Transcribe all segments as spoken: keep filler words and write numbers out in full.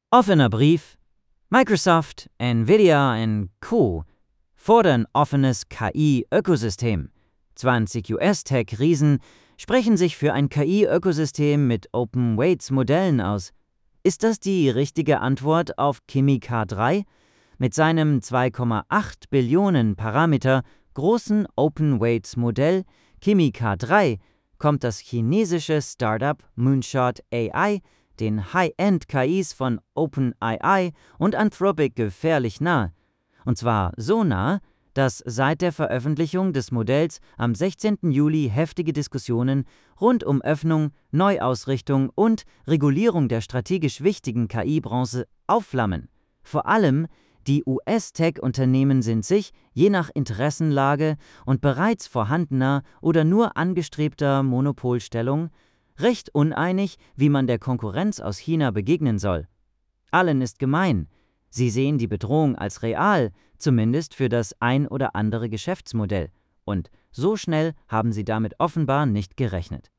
Offener Brief. Microsoft, Nvidia und Co. fordern offenes K I-Ökosystem. zwanzig U S-Tech-Riesen sprechen sich für ein K I-Ökosystem mit Open-Weights-Modellen aus. Ist das die richtige Antwort auf Kimi K drei? Mit seinem zwei Komma acht Billionen Parameter großen Open-Weights-Modell Kimi K drei kommt das chinesische Startup Moonshot A I den High-End-K Is von OpenAI und Anthropic gefährlich nahe. Und zwar so nah, dass seit der Veröffentlichung des Modells am sechzehnten Juli heftige Diskussionen rund um Öffnung, Neuausrichtung und Regulierung der strategisch wichtigen K I-Branche aufflammen. Vor allem die U S-Tech-Unternehmen sind sich, je nach Interessenlage und bereits vorhandener oder nur angestrebter Monopolstellung, recht uneinig, wie man der Konkurrenz aus China begegnen soll. Allen ist gemein, sie sehen die Bedrohung als real, zumindest für das ein oder andere Geschäftsmodell, und so schnell haben sie damit offenbar nicht gerechnet.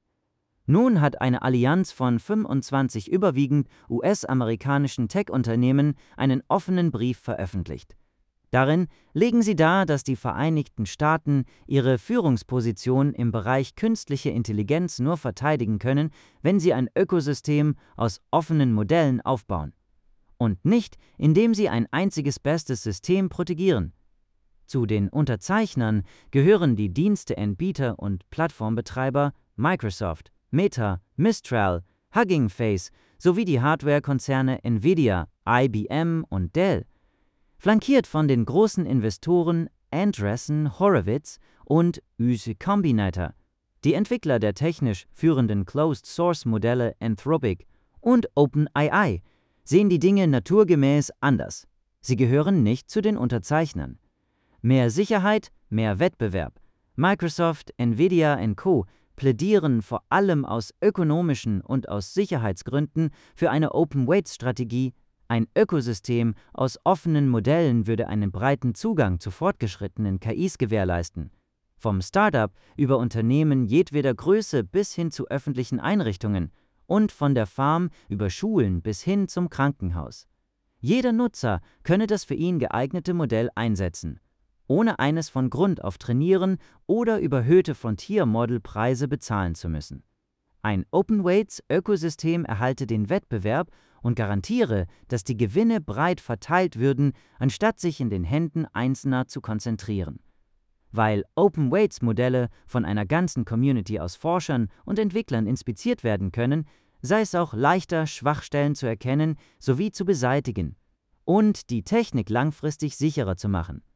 Nun hat eine Allianz von fünfundzwanzig überwiegend U S-amerikanischen Tech-Unternehmen einen offenen Brief veröffentlicht. Darin legen sie dar, dass die Vereinigten Staaten ihre Führungsposition im Bereich künstliche Intelligenz nur verteidigen können, wenn sie ein Ökosystem aus offenen Modellen aufbauen. Und nicht, indem sie ein einziges bestes System protegieren. Zu den Unterzeichnern gehören die Diensteanbieter und Plattformbetreiber Microsoft, Meta, Mistral, Hugging Face sowie die Hardware-Konzerne Nvidia, I B M und Dell. Flankiert von den großen Investoren Andreessen Horowitz und Y Combinator, die Entwickler der technisch führenden Closed-Source-Modelle Anthropic und OpenAI, sehen die Dinge naturgemäß anders. Sie gehören nicht zu den Unterzeichnern. Mehr Sicherheit, mehr Wettbewerb. Microsoft, Nvidia und Co. plädieren vor allem aus ökonomischen und aus Sicherheitsgründen für eine Open-Weights-Strategie. Ein Ökosystem aus offenen Modellen würde einen breiten Zugang zu fortgeschrittenen K Is gewährleisten. Vom Startup über Unternehmen jedweder Größe bis hin zu öffentlichen Einrichtungen und von der Farm über Schulen bis hin zum Krankenhaus. Jeder Nutzer könne das für ihn geeignete Modell einsetzen, ohne eines von Grund auf trainieren oder überhöhte Frontier-Model-Preise bezahlen zu müssen. Ein Open-Weights-Ökosystem erhalte den Wettbewerb und garantiere, dass die Gewinne breit verteilt würden, anstatt sich in den Händen Einzelner zu konzentrieren. Weil Open-Weights-Modelle von einer ganzen Community aus Forschern und Entwicklern inspiziert werden können, sei es auch leichter, Schwachstellen zu erkennen sowie zu beseitigen und die Technik langfristig sicherer zu machen.